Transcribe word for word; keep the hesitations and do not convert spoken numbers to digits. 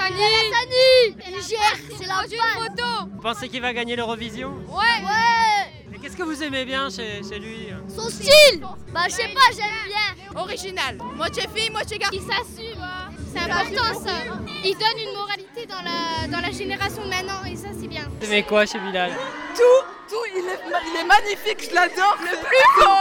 Alassani. Il gère, c'est la photo. Vous pensez qu'il va gagner l'Eurovision? Ouais. Ouais. Et qu'est-ce que vous aimez bien chez, chez lui? Son style. Bah je sais pas, j'aime bien. Original. Moitié fille, moitié garçon. Il s'assume. C'est important ça. Il donne une moralité dans la, dans la génération maintenant et ça c'est bien. Vous aimez quoi chez Bilal? Tout, tout, il est, il est magnifique, je l'adore. Le plus beau.